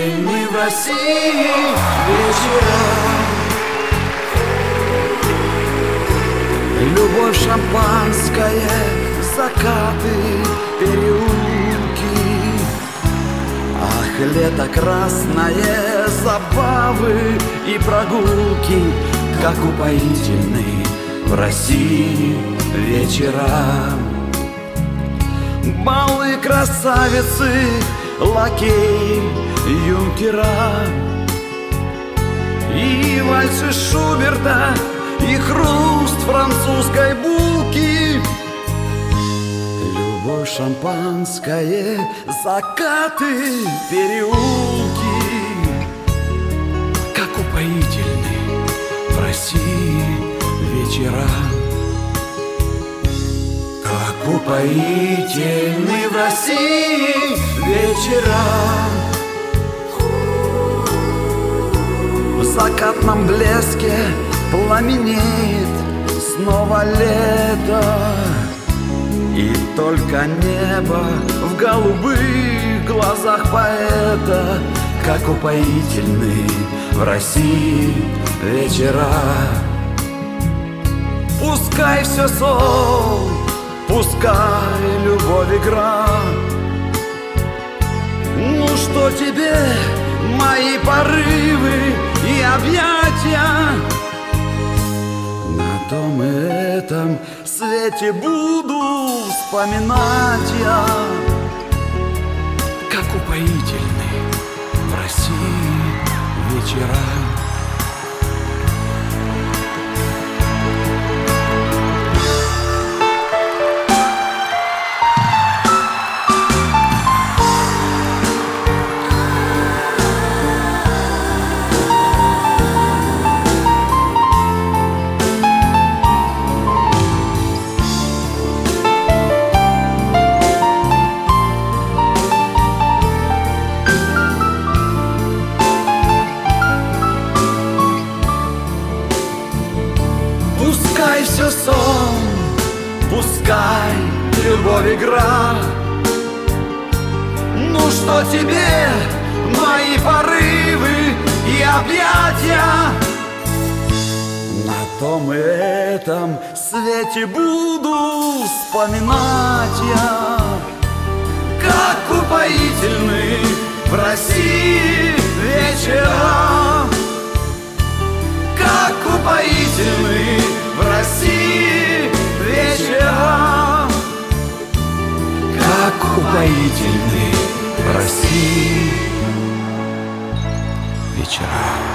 упоительны в России вечера. Любовь, шампанское, закаты, переулки. Ах, лето красное, забавы и прогулки, как упоительны в России вечера. Балы, красавицы, лакеи, юнкера, и вальсы Шуберта, и хруст французской булки. Любовь, шампанское, закаты, переулки, как упоительны в России вечера. Как упоительны в России вечера. В закатном блеске пламенеет снова лето, и только небо в голубых глазах поэта. Как упоительны в России вечера. Пускай все сон, пускай любовь игра. Ну что тебе мои порывы и объятия? На том и этом свете буду вспоминать я. Как упоительны в России вечера. Пускай все сон, пускай любовь игра. Ну что тебе мои порывы и объятия? На том и этом свете буду вспоминать я. Как упоительны в России вечера. Как упоительны в России вечера. Как упоительны в России вечера.